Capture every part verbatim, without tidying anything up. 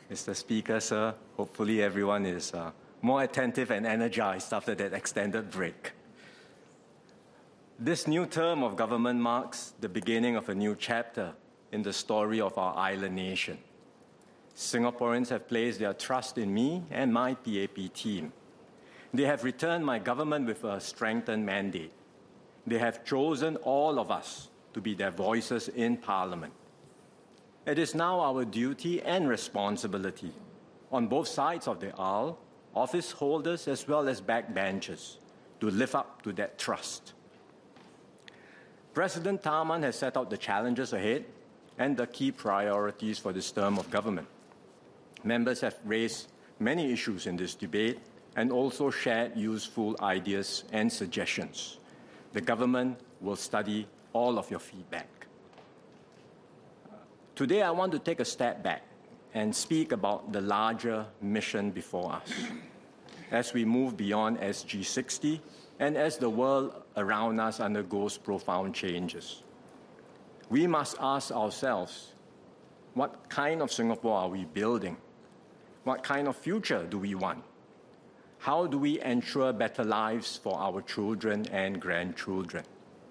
Mister Speaker, sir. Hopefully everyone is uh, more attentive and energized after that extended break. This new term of government marks the beginning of a new chapter in the story of our island nation. Singaporeans have placed their trust in me and my P A P team. They have returned my government with a strengthened mandate. They have chosen all of us to be their voices in Parliament. It is now our duty and responsibility on both sides of the aisle, office holders as well as backbenchers, to live up to that trust. President Tharman has set out the challenges ahead and the key priorities for this term of government. Members have raised many issues in this debate and also shared useful ideas and suggestions. The government will study all of your feedback. Today, I want to take a step back and speak about the larger mission before us. As we move beyond S G sixty and as the world around us undergoes profound changes, we must ask ourselves, what kind of Singapore are we building? What kind of future do we want? How do we ensure better lives for our children and grandchildren?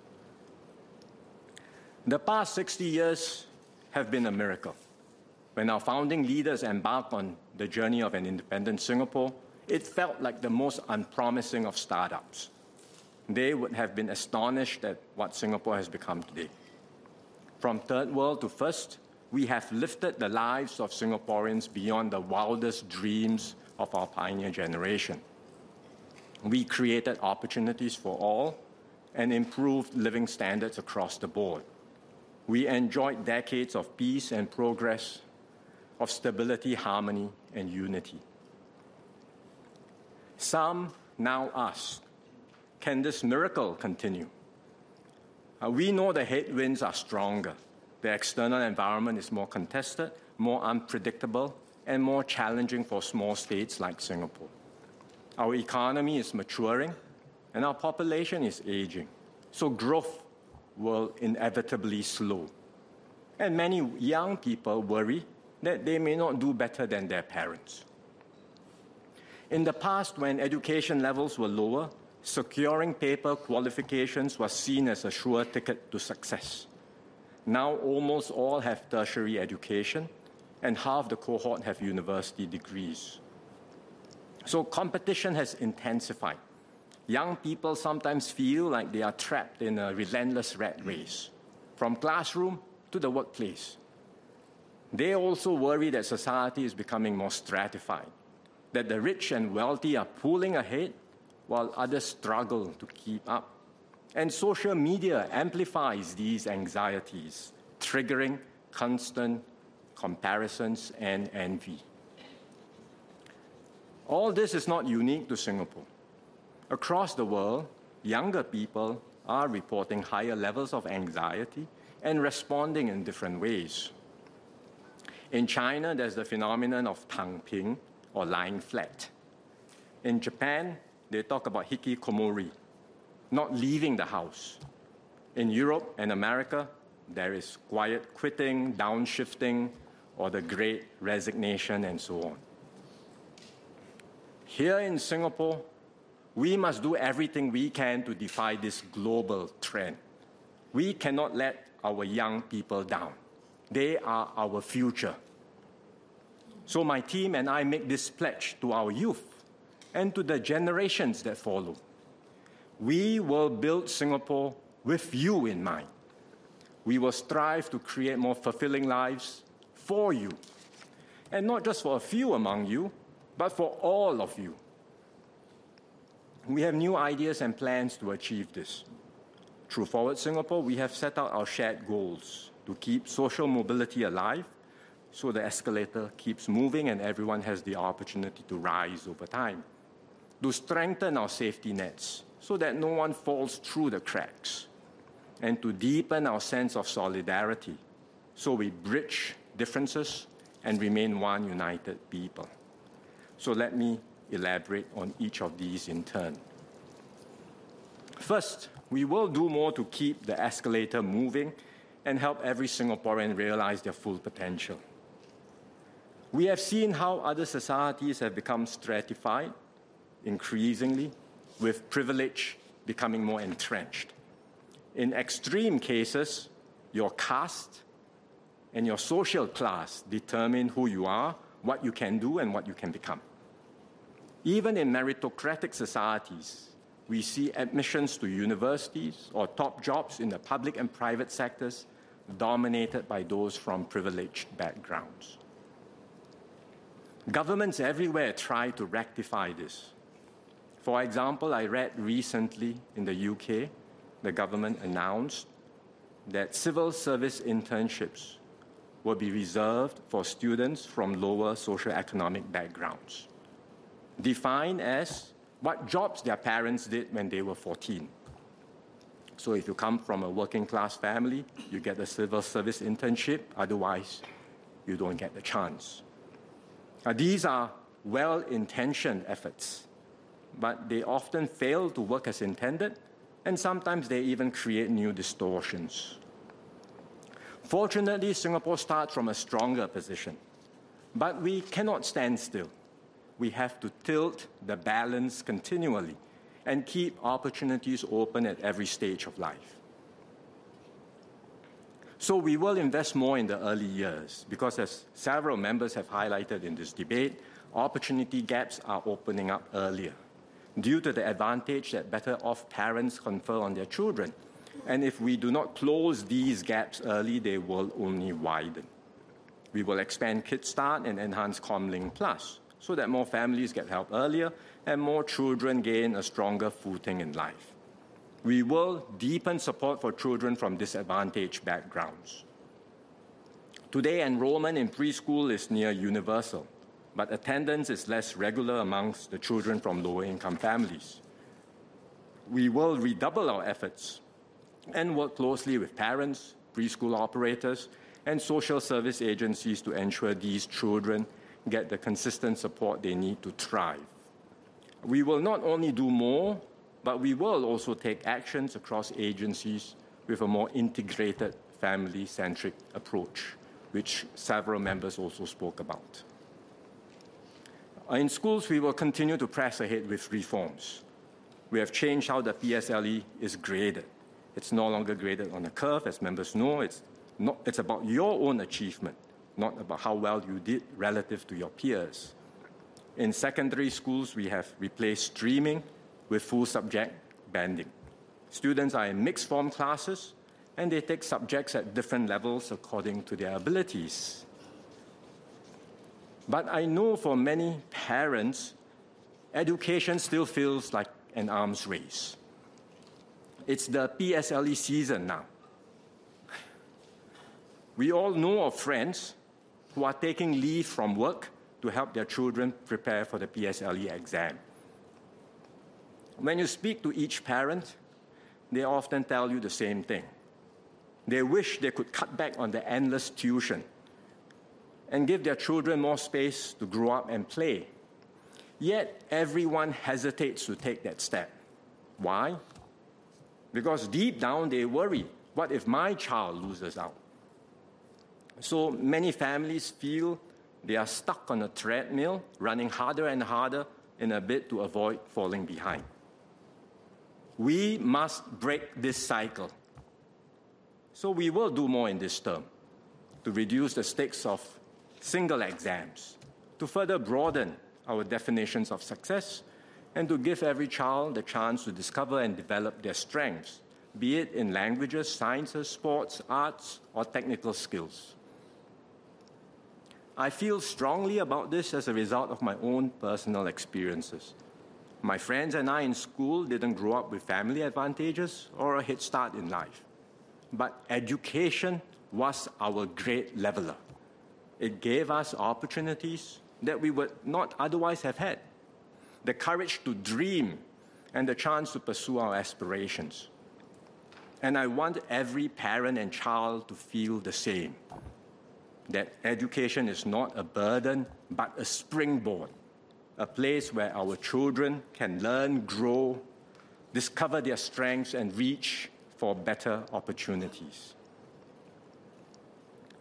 The past sixty years have been a miracle. When our founding leaders embarked on the journey of an independent Singapore, it felt like the most unpromising of startups. They would have been astonished at what Singapore has become today. From third world to first, we have lifted the lives of Singaporeans beyond the wildest dreams of our pioneer generation. We created opportunities for all and improved living standards across the board. We enjoyed decades of peace and progress, of stability, harmony, and unity. Some now ask, can this miracle continue? Uh, we know the headwinds are stronger. The external environment is more contested, more unpredictable, and more challenging for small states like Singapore. Our economy is maturing, and our population is aging. So growth will inevitably slow. And many young people worry that they may not do better than their parents. In the past, when education levels were lower, securing paper qualifications was seen as a sure ticket to success. Now almost all have tertiary education, and half the cohort have university degrees. So competition has intensified. Young people sometimes feel like they are trapped in a relentless rat race, from classroom to the workplace. They also worry that society is becoming more stratified, that the rich and wealthy are pulling ahead while others struggle to keep up. And social media amplifies these anxieties, triggering constant comparisons and envy. All this is not unique to Singapore. Across the world, younger people are reporting higher levels of anxiety and responding in different ways. In China, there's the phenomenon of tangping, or lying flat. In Japan, they talk about hikikomori, not leaving the house. In Europe and America, there is quiet quitting, downshifting, or the great resignation, and so on. Here in Singapore, we must do everything we can to defy this global trend. We cannot let our young people down. They are our future. So my team and I make this pledge to our youth and to the generations that follow. We will build Singapore with you in mind. We will strive to create more fulfilling lives for you, and not just for a few among you, but for all of you. We have new ideas and plans to achieve this. Through Forward Singapore, we have set out our shared goals to keep social mobility alive so the escalator keeps moving and everyone has the opportunity to rise over time. To strengthen our safety nets so that no one falls through the cracks. And to deepen our sense of solidarity so we bridge differences and remain one united people. So let me elaborate on each of these in turn. First, we will do more to keep the escalator moving and help every Singaporean realize their full potential. We have seen how other societies have become stratified increasingly, with privilege becoming more entrenched. In extreme cases, your caste and your social class determine who you are, what you can do, and what you can become. Even in meritocratic societies, we see admissions to universities or top jobs in the public and private sectors dominated by those from privileged backgrounds. Governments everywhere try to rectify this. For example, I read recently in the U K, the government announced that civil service internships will be reserved for students from lower socioeconomic backgrounds, defined as what jobs their parents did when they were fourteen. So if you come from a working class family, you get a civil service internship, otherwise you don't get the chance. Now, these are well-intentioned efforts, but they often fail to work as intended, and sometimes they even create new distortions. Fortunately, Singapore starts from a stronger position, but we cannot stand still. We have to tilt the balance continually and keep opportunities open at every stage of life. So we will invest more in the early years because, as several members have highlighted in this debate, opportunity gaps are opening up earlier due to the advantage that better-off parents confer on their children. And if we do not close these gaps early, they will only widen. We will expand Kids Start and enhance ComLink Plus so that more families get help earlier and more children gain a stronger footing in life. We will deepen support for children from disadvantaged backgrounds. Today, enrollment in preschool is near universal, but attendance is less regular amongst the children from lower-income families. We will redouble our efforts and work closely with parents, preschool operators, and social service agencies to ensure these children get the consistent support they need to thrive. We will not only do more, but we will also take actions across agencies with a more integrated, family-centric approach, which several members also spoke about. In schools, we will continue to press ahead with reforms. We have changed how the P S L E is graded. It's no longer graded on a curve, as members know. It's, not, it's about your own achievement, not about how well you did relative to your peers. In secondary schools, we have replaced streaming with full subject banding. Students are in mixed form classes, and they take subjects at different levels according to their abilities. But I know for many parents, education still feels like an arms race. It's the P S L E season now. We all know of friends who are taking leave from work to help their children prepare for the P S L E exam. When you speak to each parent, they often tell you the same thing. They wish they could cut back on the endless tuition and give their children more space to grow up and play. Yet everyone hesitates to take that step. Why? Because deep down they worry, what if my child loses out? So many families feel they are stuck on a treadmill, running harder and harder in a bid to avoid falling behind. We must break this cycle. So we will do more in this term to reduce the stakes of single exams, to further broaden our definitions of success, and to give every child the chance to discover and develop their strengths, be it in languages, sciences, sports, arts, or technical skills. I feel strongly about this as a result of my own personal experiences. My friends and I in school didn't grow up with family advantages or a head start in life. But education was our great leveler. It gave us opportunities that we would not otherwise have had, the courage to dream and the chance to pursue our aspirations. And I want every parent and child to feel the same, that education is not a burden, but a springboard, a place where our children can learn, grow, discover their strengths, and reach for better opportunities.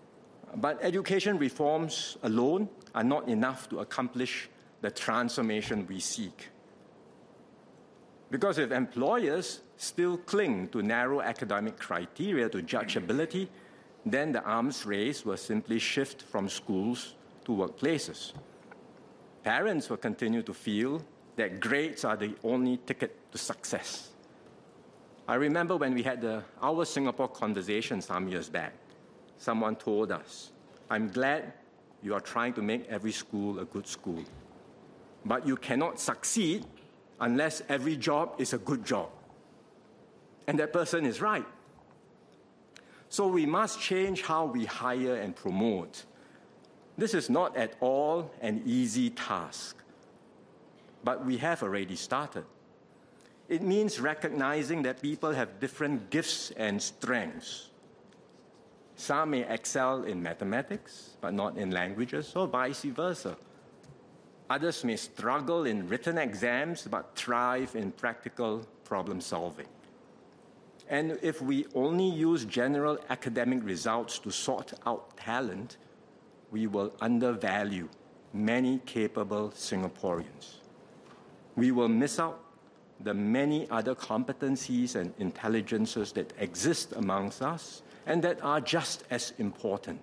But education reforms alone are not enough to accomplish the transformation we seek. Because if employers still cling to narrow academic criteria to judge ability, then the arms race will simply shift from schools to workplaces. Parents will continue to feel that grades are the only ticket to success. I remember when we had the Our Singapore conversation some years back, someone told us, "I'm glad you are trying to make every school a good school, but you cannot succeed unless every job is a good job." And that person is right. So we must change how we hire and promote. This is not at all an easy task, but we have already started. It means recognizing that people have different gifts and strengths. Some may excel in mathematics, but not in languages, or vice versa. Others may struggle in written exams, but thrive in practical problem solving. And if we only use general academic results to sort out talent, we will undervalue many capable Singaporeans. We will miss out the many other competencies and intelligences that exist amongst us and that are just as important.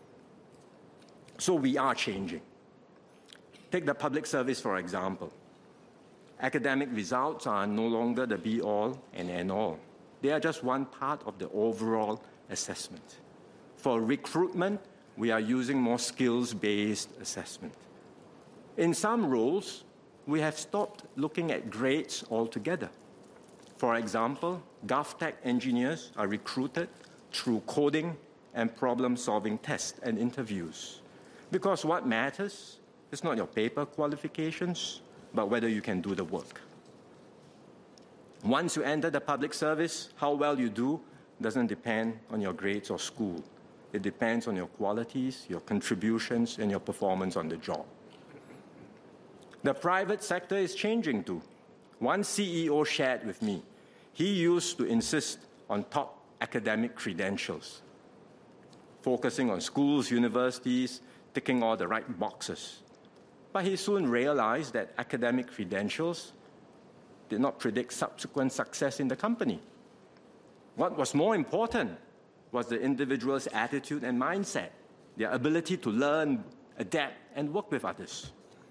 So we are changing. Take the public service, for example. Academic results are no longer the be-all and end-all. They are just one part of the overall assessment. For recruitment, we are using more skills-based assessment. In some roles, we have stopped looking at grades altogether. For example, GovTech engineers are recruited through coding and problem-solving tests and interviews. Because what matters is not your paper qualifications, but whether you can do the work. Once you enter the public service, how well you do doesn't depend on your grades or school. It depends on your qualities, your contributions, and your performance on the job. The private sector is changing too. One C E O shared with me, he used to insist on top academic credentials, focusing on schools, universities, ticking all the right boxes. But he soon realized that academic credentials did not predict subsequent success in the company. What was more important was the individual's attitude and mindset, their ability to learn, adapt, and work with others.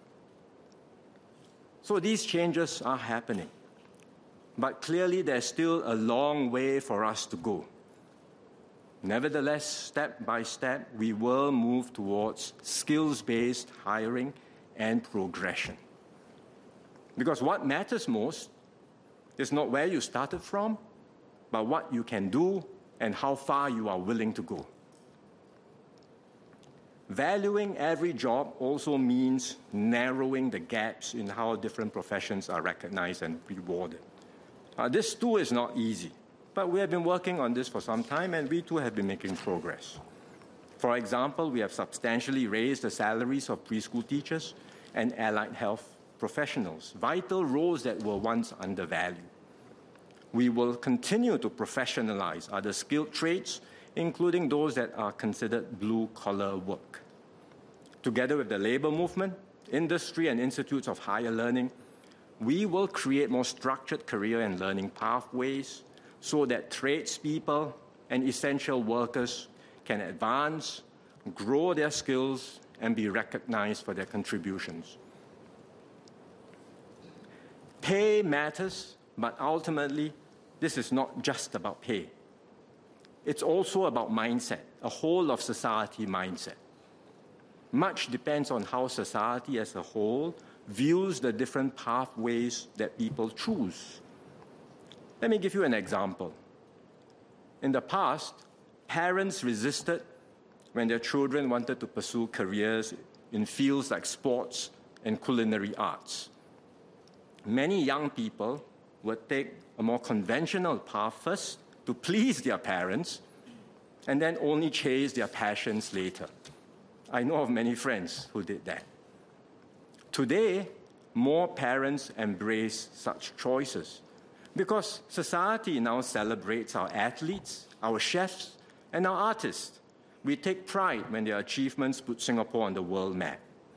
So these changes are happening. But clearly, there's still a long way for us to go. Nevertheless, step by step, we will move towards skills-based hiring and progression. Because what matters most is not where you started from, but what you can do and how far you are willing to go. Valuing every job also means narrowing the gaps in how different professions are recognized and rewarded. Uh, this too is not easy, but we have been working on this for some time, and we too have been making progress. For example, we have substantially raised the salaries of preschool teachers and allied health professionals, vital roles that were once undervalued. We will continue to professionalize other skilled trades, including those that are considered blue-collar work. Together with the labor movement, industry, and institutes of higher learning, we will create more structured career and learning pathways so that tradespeople and essential workers can advance, grow their skills, and be recognized for their contributions. Pay matters, but ultimately, this is not just about pay. It's also about mindset, a whole of society mindset. Much depends on how society as a whole views the different pathways that people choose. Let me give you an example. In the past, parents resisted when their children wanted to pursue careers in fields like sports and culinary arts. Many young people would take a more conventional path first to please their parents and then only chase their passions later. I know of many friends who did that. Today, more parents embrace such choices because society now celebrates our athletes, our chefs, and our artists. We take pride when their achievements put Singapore on the world map.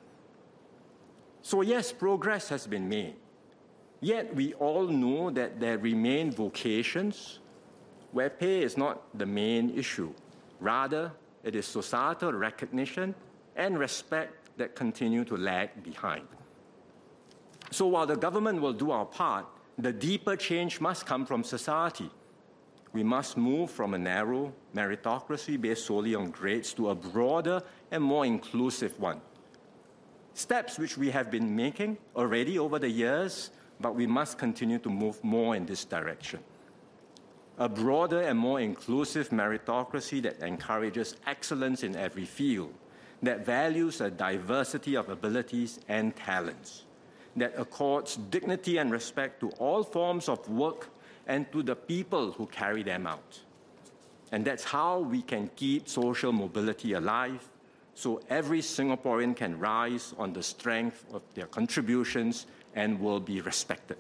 So yes, progress has been made. Yet we all know that there remain vocations where pay is not the main issue. Rather, it is societal recognition and respect that continue to lag behind. So while the government will do our part, the deeper change must come from society. We must move from a narrow meritocracy based solely on grades to a broader and more inclusive one. Steps which we have been making already over the years, but we must continue to move more in this direction. A broader and more inclusive meritocracy that encourages excellence in every field, that values a diversity of abilities and talents, that accords dignity and respect to all forms of work and to the people who carry them out. And that's how we can keep social mobility alive, so every Singaporean can rise on the strength of their contributions and will be respected.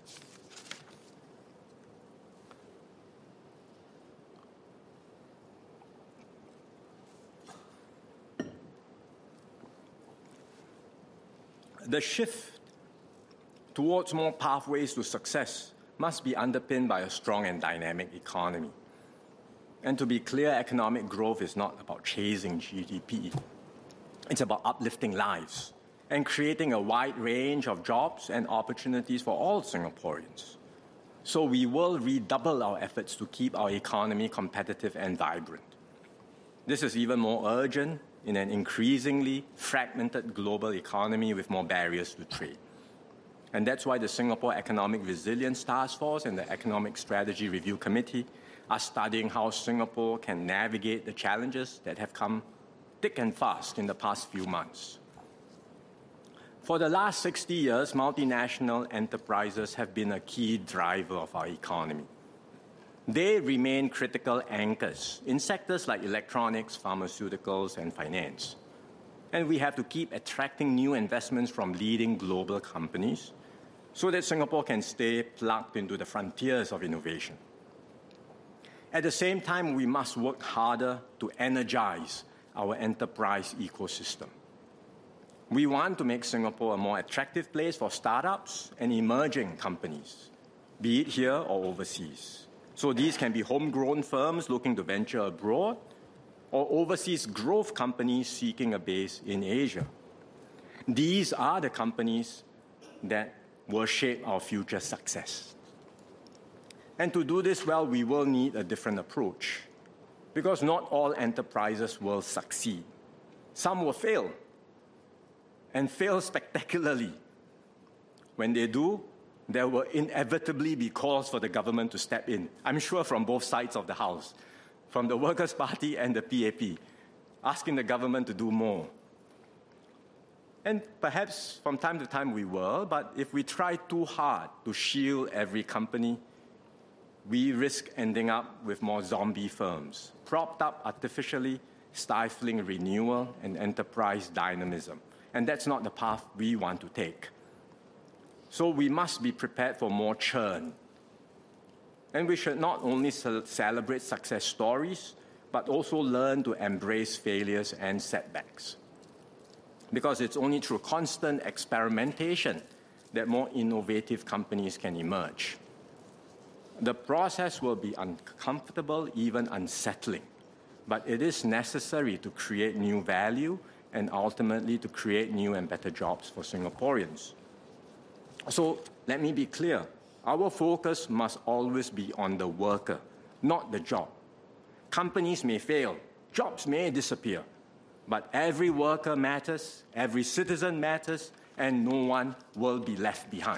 The shift towards more pathways to success must be underpinned by a strong and dynamic economy. And to be clear, economic growth is not about chasing G D P. It's about uplifting lives and creating a wide range of jobs and opportunities for all Singaporeans. So we will redouble our efforts to keep our economy competitive and vibrant. This is even more urgent in an increasingly fragmented global economy with more barriers to trade. And that's why the Singapore Economic Resilience Task Force and the Economic Strategy Review Committee are studying how Singapore can navigate the challenges that have come thick and fast in the past few months. For the last sixty years, multinational enterprises have been a key driver of our economy. They remain critical anchors in sectors like electronics, pharmaceuticals, and finance. And we have to keep attracting new investments from leading global companies so that Singapore can stay plugged into the frontiers of innovation. At the same time, we must work harder to energize our enterprise ecosystem. We want to make Singapore a more attractive place for startups and emerging companies, be it here or overseas. So these can be homegrown firms looking to venture abroad or overseas growth companies seeking a base in Asia. These are the companies that will shape our future success. And to do this well, we will need a different approach, because not all enterprises will succeed. Some will fail, and fail spectacularly. When they do, there will inevitably be calls for the government to step in, I'm sure from both sides of the House, from the Workers' Party and the P A P, asking the government to do more. And perhaps from time to time we will, but if we try too hard to shield every company, we risk ending up with more zombie firms, propped up artificially, stifling renewal and enterprise dynamism. And that's not the path we want to take. So we must be prepared for more churn. And we should not only celebrate success stories, but also learn to embrace failures and setbacks. Because it's only through constant experimentation that more innovative companies can emerge. The process will be uncomfortable, even unsettling, but it is necessary to create new value and ultimately to create new and better jobs for Singaporeans. So let me be clear. Our focus must always be on the worker, not the job. Companies may fail, jobs may disappear, but every worker matters, every citizen matters, and no one will be left behind.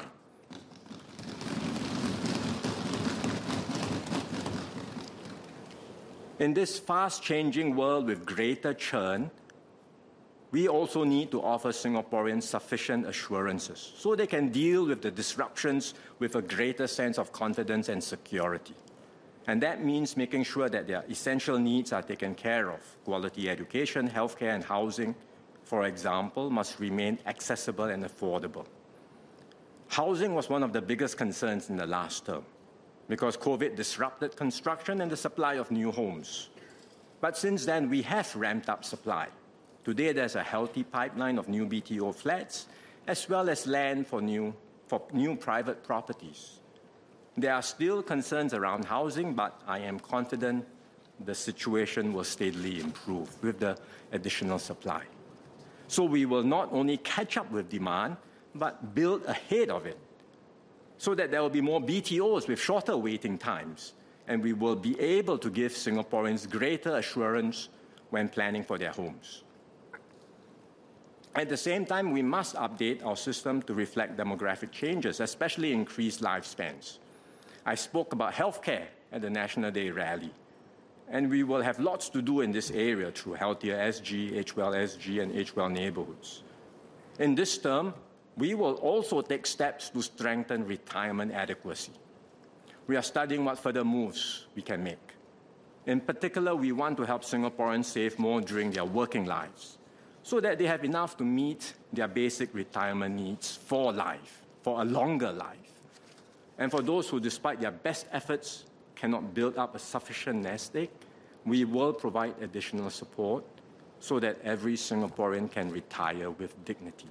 In this fast-changing world with greater churn, we also need to offer Singaporeans sufficient assurances so they can deal with the disruptions with a greater sense of confidence and security. And that means making sure that their essential needs are taken care of. Quality education, healthcare, and housing, for example, must remain accessible and affordable. Housing was one of the biggest concerns in the last term, because COVID disrupted construction and the supply of new homes. But since then, we have ramped up supply. Today, there's a healthy pipeline of new B T O flats, as well as land for new, for new private properties. There are still concerns around housing, but I am confident the situation will steadily improve with the additional supply. So we will not only catch up with demand, but build ahead of it, so that there will be more B T Os with shorter waiting times, and we will be able to give Singaporeans greater assurance when planning for their homes. At the same time, we must update our system to reflect demographic changes, especially increased lifespans. I spoke about healthcare at the National Day rally, and we will have lots to do in this area through Healthier S G, HWell S G, and HWell Neighbourhoods. In this term, we will also take steps to strengthen retirement adequacy. We are studying what further moves we can make. In particular, we want to help Singaporeans save more during their working lives, so that they have enough to meet their basic retirement needs for life, for a longer life. And for those who, despite their best efforts, cannot build up a sufficient nest egg, we will provide additional support so that every Singaporean can retire with dignity.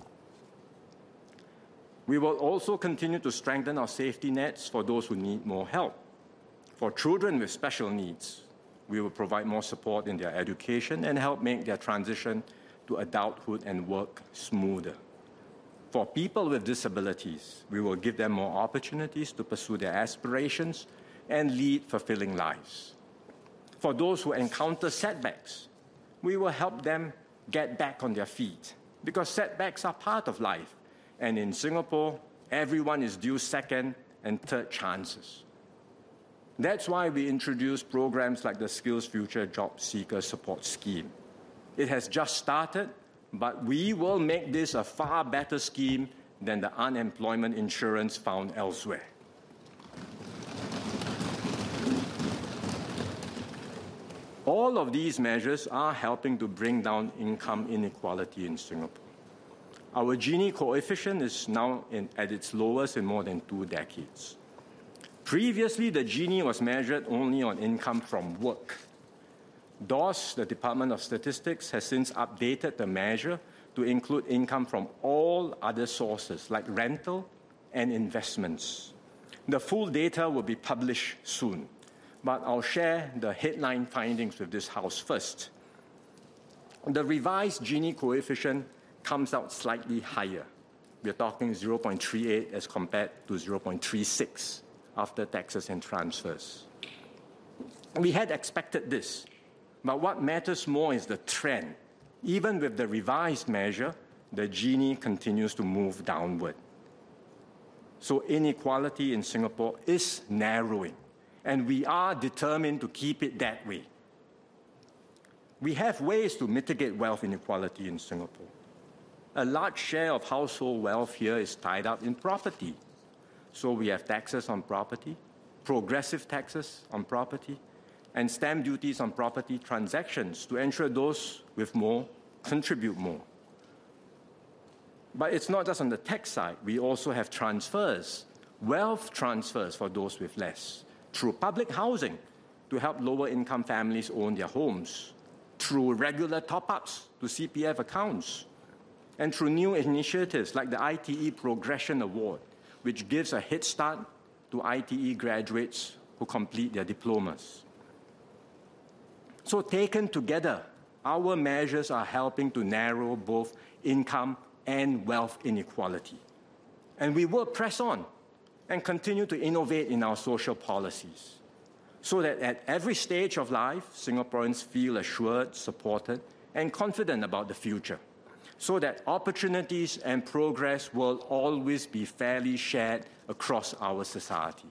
We will also continue to strengthen our safety nets for those who need more help. For children with special needs, we will provide more support in their education and help make their transition to adulthood and work smoother. For people with disabilities, we will give them more opportunities to pursue their aspirations and lead fulfilling lives. For those who encounter setbacks, we will help them get back on their feet, because setbacks are part of life. And in Singapore, everyone is due second and third chances. That's why we introduced programs like the Skills Future Job Seeker Support Scheme. It has just started, but we will make this a far better scheme than the unemployment insurance found elsewhere. All of these measures are helping to bring down income inequality in Singapore. Our Gini coefficient is now in, at its lowest in more than two decades. Previously, the Gini was measured only on income from work. D O S, the Department of Statistics, has since updated the measure to include income from all other sources like rental and investments. The full data will be published soon, but I'll share the headline findings with this House first. The revised Gini coefficient comes out slightly higher. We're talking zero point three eight as compared to zero point three six after taxes and transfers. We had expected this, but what matters more is the trend. Even with the revised measure, the Gini continues to move downward. So inequality in Singapore is narrowing, and we are determined to keep it that way. We have ways to mitigate wealth inequality in Singapore. A large share of household wealth here is tied up in property. So we have taxes on property, progressive taxes on property, and stamp duties on property transactions to ensure those with more contribute more. But it's not just on the tax side. We also have transfers, wealth transfers for those with less, through public housing to help lower-income families own their homes, through regular top-ups to C P F accounts, and through new initiatives like the I T E Progression Award, which gives a head start to I T E graduates who complete their diplomas. So taken together, our measures are helping to narrow both income and wealth inequality. And we will press on and continue to innovate in our social policies so that at every stage of life, Singaporeans feel assured, supported, and confident about the future, so that opportunities and progress will always be fairly shared across our society.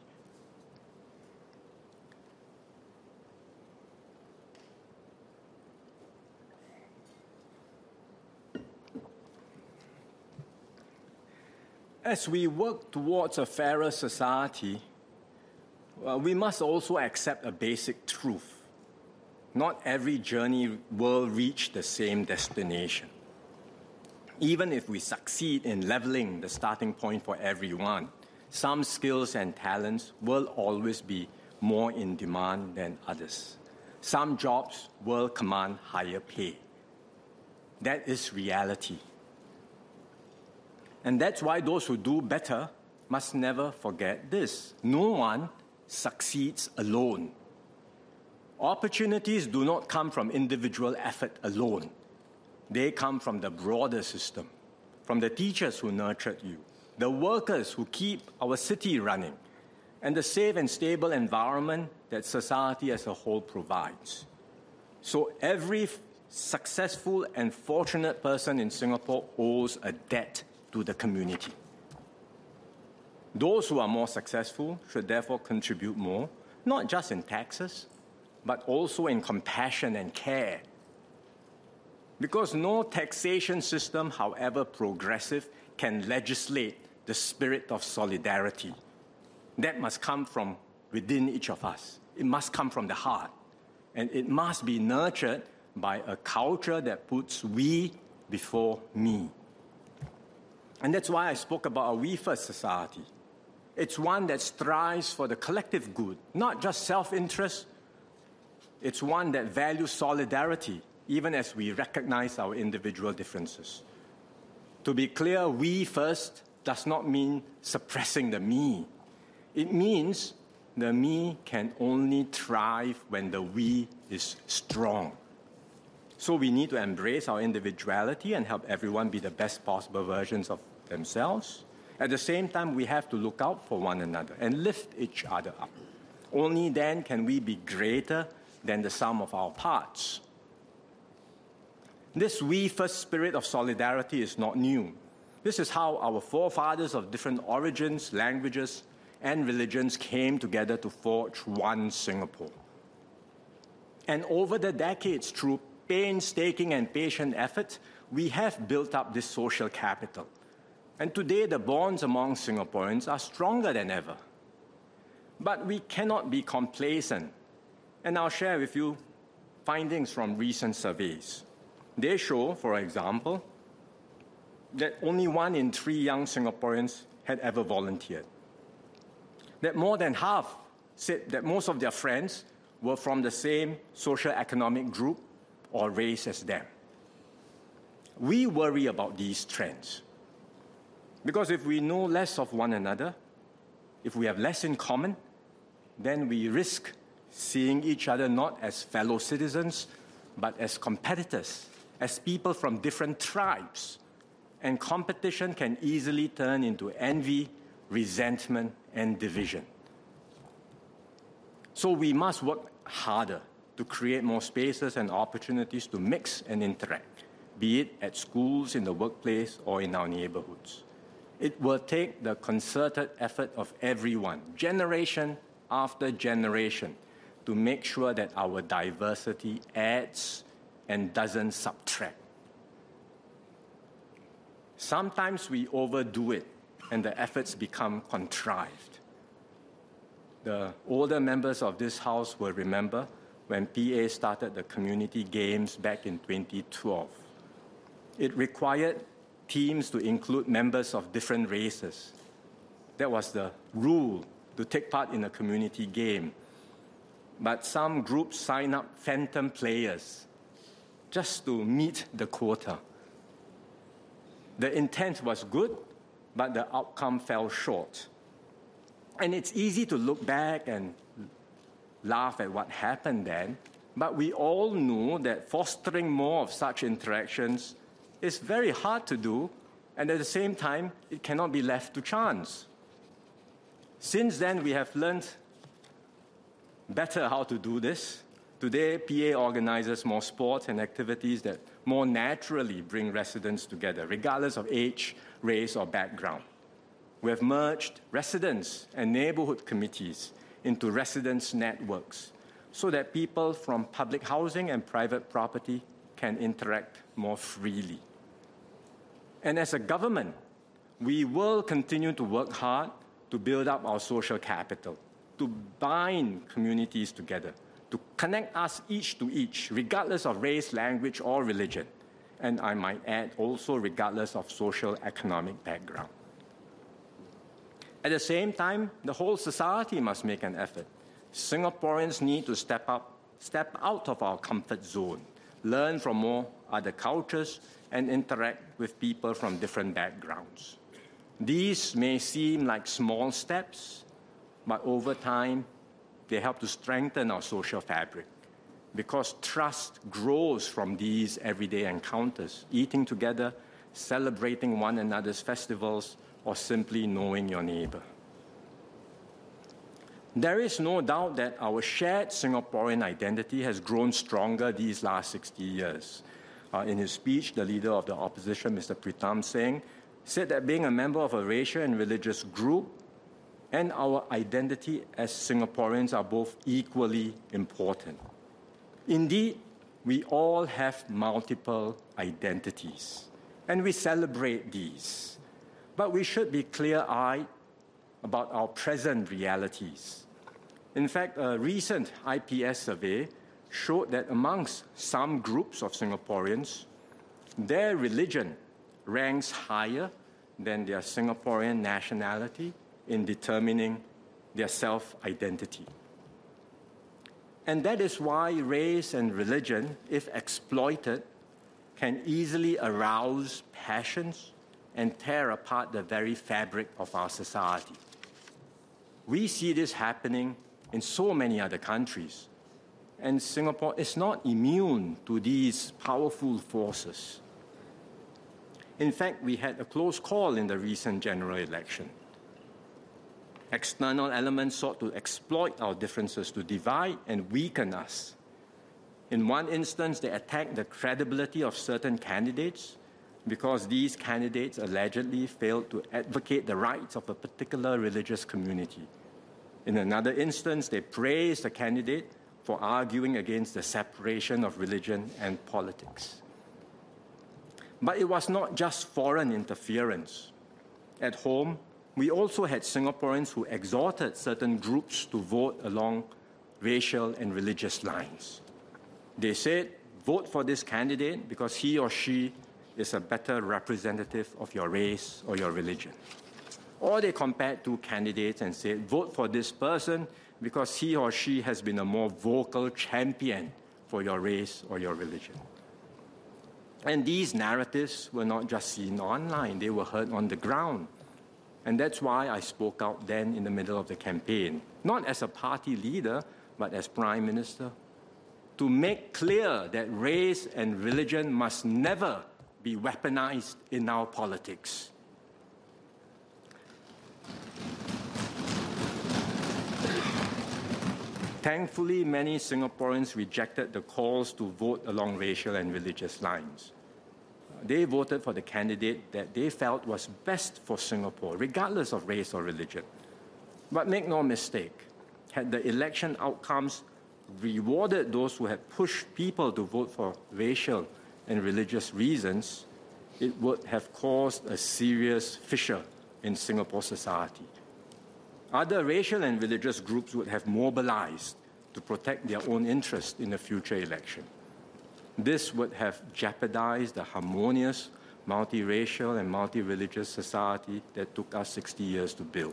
As we work towards a fairer society, well, we must also accept a basic truth. Not every journey will reach the same destination. Even if we succeed in leveling the starting point for everyone, some skills and talents will always be more in demand than others. Some jobs will command higher pay. That is reality. And that's why those who do better must never forget this. No one succeeds alone. Opportunities do not come from individual effort alone. They come from the broader system, from the teachers who nurtured you, the workers who keep our city running, and the safe and stable environment that society as a whole provides. So every successful and fortunate person in Singapore owes a debt to the community. Those who are more successful should therefore contribute more, not just in taxes, but also in compassion and care. Because no taxation system, however progressive, can legislate the spirit of solidarity. That must come from within each of us. It must come from the heart. And it must be nurtured by a culture that puts we before me. And that's why I spoke about a we first society. It's one that strives for the collective good, not just self-interest. It's one that values solidarity, even as we recognize our individual differences. To be clear, we first does not mean suppressing the me. It means the me can only thrive when the we is strong. So we need to embrace our individuality and help everyone be the best possible versions of themselves. At the same time, we have to look out for one another and lift each other up. Only then can we be greater than the sum of our parts. This we-first spirit of solidarity is not new. This is how our forefathers of different origins, languages, and religions came together to forge one Singapore. And over the decades, through painstaking and patient effort, we have built up this social capital. And today, the bonds among Singaporeans are stronger than ever. But we cannot be complacent. And I'll share with you findings from recent surveys. They show, for example, that only one in three young Singaporeans had ever volunteered. That more than half said that most of their friends were from the same socio-economic group or race as them. We worry about these trends. Because if we know less of one another, if we have less in common, then we risk seeing each other not as fellow citizens, but as competitors, as people from different tribes. And competition can easily turn into envy, resentment, and division. So we must work harder to create more spaces and opportunities to mix and interact, be it at schools, in the workplace, or in our neighborhoods. It will take the concerted effort of everyone, generation after generation, to make sure that our diversity adds and doesn't subtract. Sometimes we overdo it and the efforts become contrived. The older members of this House will remember when P A started the community games back in twenty twelve. It required teams to include members of different races. That was the rule to take part in a community game. But some groups sign up phantom players just to meet the quota. The intent was good, but the outcome fell short. And it's easy to look back and laugh at what happened then, but we all know that fostering more of such interactions is very hard to do, and at the same time, it cannot be left to chance. Since then, we have learned better how to do this. Today, P A organizes more sports and activities that more naturally bring residents together, regardless of age, race, or background. We have merged residents and neighborhood committees into residents' networks so that people from public housing and private property can interact more freely. And as a government, we will continue to work hard to build up our social capital, to bind communities together, to connect us each to each, regardless of race, language, or religion. And I might add, also regardless of social economic background. At the same time, the whole society must make an effort. Singaporeans need to step up step out of our comfort zone, learn from more other cultures, and interact with people from different backgrounds. These may seem like small steps, but over time, they help to strengthen our social fabric, because trust grows from these everyday encounters, eating together, celebrating one another's festivals, or simply knowing your neighbor. There is no doubt that our shared Singaporean identity has grown stronger these last sixty years. Uh, in his speech, the leader of the opposition, Mister Pritam Singh, said that being a member of a racial and religious group and our identity as Singaporeans are both equally important. Indeed, we all have multiple identities, and we celebrate these. But we should be clear-eyed about our present realities. In fact, a recent I P S survey showed that amongst some groups of Singaporeans, their religion ranks higher than their Singaporean nationality in determining their self-identity. And that is why race and religion, if exploited, can easily arouse passions and tear apart the very fabric of our society. We see this happening in so many other countries, and Singapore is not immune to these powerful forces. In fact, we had a close call in the recent general election. External elements sought to exploit our differences to divide and weaken us. In one instance, they attacked the credibility of certain candidates because these candidates allegedly failed to advocate the rights of a particular religious community. In another instance, they praised the candidate for arguing against the separation of religion and politics. But it was not just foreign interference. At home, we also had Singaporeans who exhorted certain groups to vote along racial and religious lines. They said, vote for this candidate because he or she is a better representative of your race or your religion. Or they compared two candidates and said, vote for this person because he or she has been a more vocal champion for your race or your religion. And these narratives were not just seen online, they were heard on the ground. And that's why I spoke out then in the middle of the campaign, not as a party leader, but as Prime Minister, to make clear that race and religion must never be weaponized in our politics. Thankfully, many Singaporeans rejected the calls to vote along racial and religious lines. They voted for the candidate that they felt was best for Singapore, regardless of race or religion. But make no mistake, had the election outcomes rewarded those who had pushed people to vote for racial and religious reasons, it would have caused a serious fissure in Singapore society. Other racial and religious groups would have mobilized to protect their own interest in a future election. This would have jeopardized the harmonious, multiracial and multi-religious society that took us sixty years to build.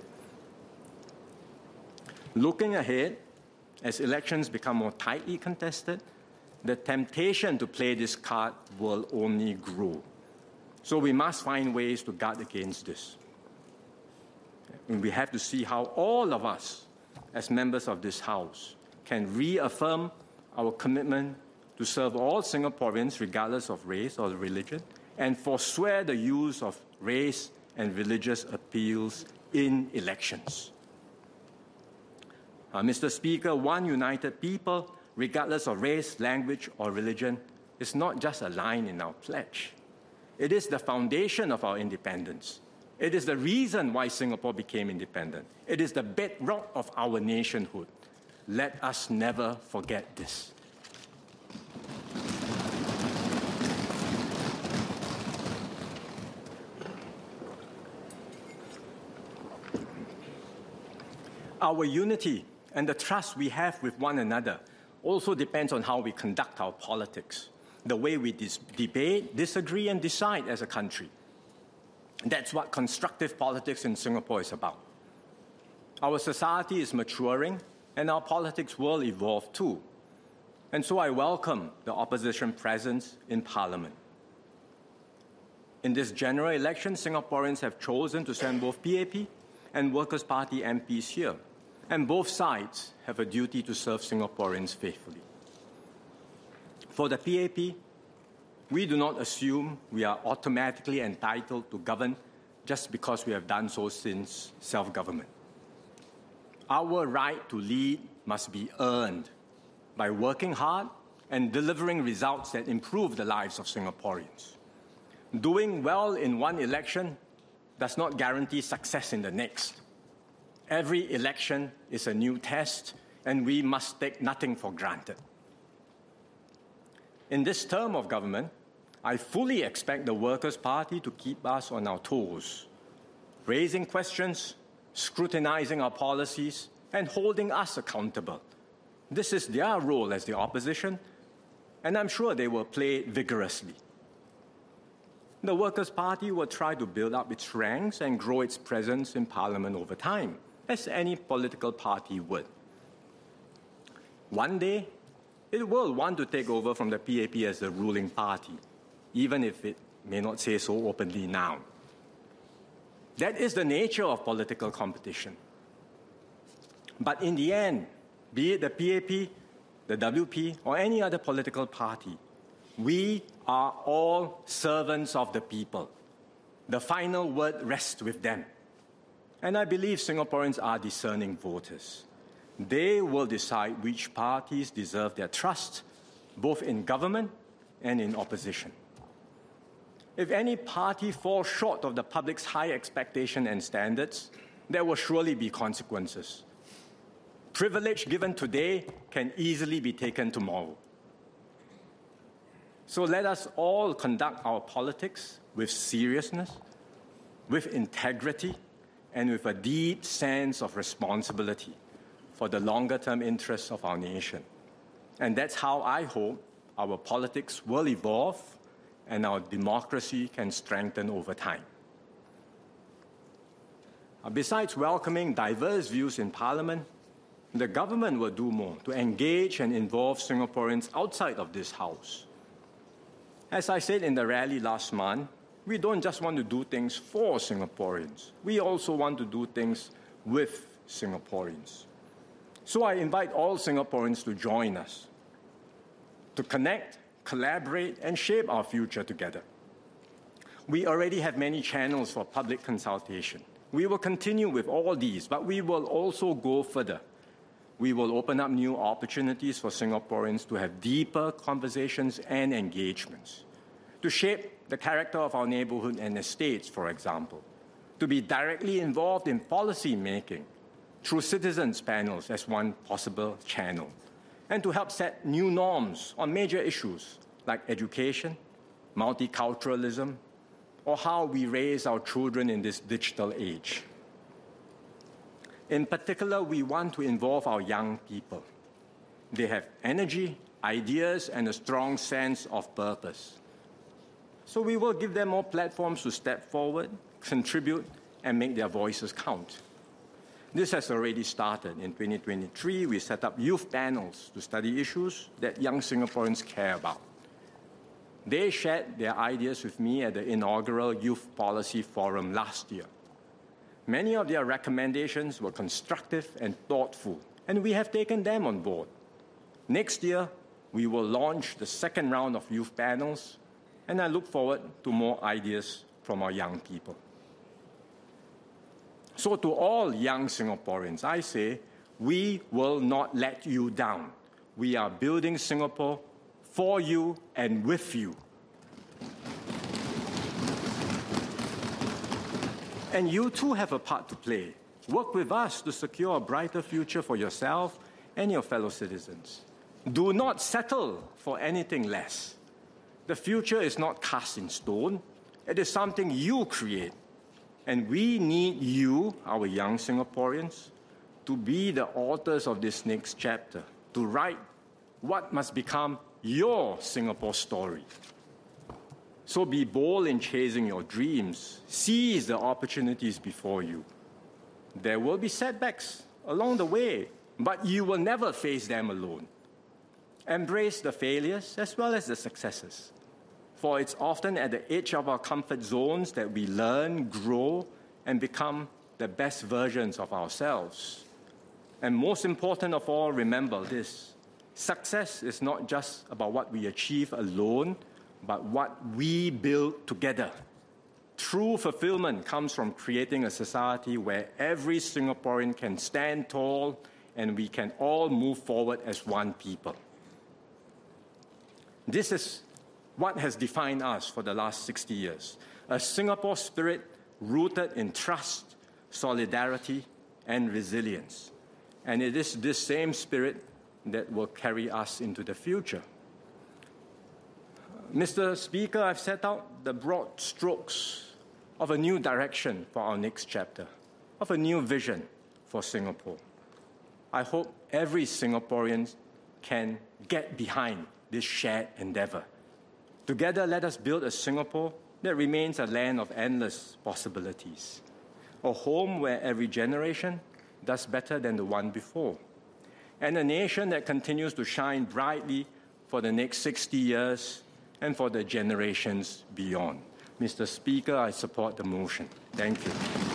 Looking ahead, as elections become more tightly contested, the temptation to play this card will only grow. So we must find ways to guard against this. And we have to see how all of us, as members of this House, can reaffirm our commitment to serve all Singaporeans regardless of race or religion, and forswear the use of race and religious appeals in elections. Uh, Mister Speaker, one united people, regardless of race, language, or religion, is not just a line in our pledge. It is the foundation of our independence. It is the reason why Singapore became independent. It is the bedrock of our nationhood. Let us never forget this. Our unity and the trust we have with one another also depends on how we conduct our politics, the way we dis- debate, disagree, and decide as a country. That's what constructive politics in Singapore is about. Our society is maturing, and our politics will evolve too. And so I welcome the opposition presence in Parliament. In this general election, Singaporeans have chosen to send both P A P and Workers' Party M Ps here, and both sides have a duty to serve Singaporeans faithfully. For the P A P, we do not assume we are automatically entitled to govern just because we have done so since self-government. Our right to lead must be earned by working hard and delivering results that improve the lives of Singaporeans. Doing well in one election does not guarantee success in the next. Every election is a new test, and we must take nothing for granted. In this term of government, I fully expect the Workers' Party to keep us on our toes, raising questions, scrutinizing our policies, and holding us accountable. This is their role as the opposition, and I'm sure they will play it vigorously. The Workers' Party will try to build up its ranks and grow its presence in Parliament over time, as any political party would. One day, it will want to take over from the P A P as the ruling party, even if it may not say so openly now. That is the nature of political competition. But in the end, be it the P A P, the W P, or any other political party, we are all servants of the people. The final word rests with them. And I believe Singaporeans are discerning voters. They will decide which parties deserve their trust, both in government and in opposition. If any party falls short of the public's high expectation and standards, there will surely be consequences. Privilege given today can easily be taken tomorrow. So let us all conduct our politics with seriousness, with integrity, and with a deep sense of responsibility for the longer-term interests of our nation. And that's how I hope our politics will evolve and our democracy can strengthen over time. Besides welcoming diverse views in Parliament, the government will do more to engage and involve Singaporeans outside of this House. As I said in the rally last month, we don't just want to do things for Singaporeans. We also want to do things with Singaporeans. So I invite all Singaporeans to join us, to connect, collaborate, and shape our future together. We already have many channels for public consultation. We will continue with all these, but we will also go further. We will open up new opportunities for Singaporeans to have deeper conversations and engagements, to shape the character of our neighborhood and estates, for example, to be directly involved in policy making through citizens' panels as one possible channel, and to help set new norms on major issues like education, multiculturalism, or how we raise our children in this digital age. In particular, we want to involve our young people. They have energy, ideas, and a strong sense of purpose. So we will give them more platforms to step forward, contribute, and make their voices count. This has already started. In twenty twenty-three, we set up youth panels to study issues that young Singaporeans care about. They shared their ideas with me at the inaugural Youth Policy Forum last year. Many of their recommendations were constructive and thoughtful, and we have taken them on board. Next year, we will launch the second round of youth panels, and I look forward to more ideas from our young people. So to all young Singaporeans, I say, we will not let you down. We are building Singapore for you and with you. And you too have a part to play. Work with us to secure a brighter future for yourself and your fellow citizens. Do not settle for anything less. The future is not cast in stone. It is something you create. And we need you, our young Singaporeans, to be the authors of this next chapter, to write what must become your Singapore story. So be bold in chasing your dreams. Seize the opportunities before you. There will be setbacks along the way, but you will never face them alone. Embrace the failures as well as the successes, for it's often at the edge of our comfort zones that we learn, grow, and become the best versions of ourselves. And most important of all, remember this: success is not just about what we achieve alone, but what we build together. True fulfillment comes from creating a society where every Singaporean can stand tall and we can all move forward as one people. This is what has defined us for the last sixty years, a Singapore spirit rooted in trust, solidarity, and resilience. And it is this same spirit that will carry us into the future. Mister Speaker, I've set out the broad strokes of a new direction for our next chapter, of a new vision for Singapore. I hope every Singaporean can get behind this shared endeavor. Together, let us build a Singapore that remains a land of endless possibilities, a home where every generation does better than the one before, and a nation that continues to shine brightly for the next sixty years and for the generations beyond. Mister Speaker, I support the motion. Thank you.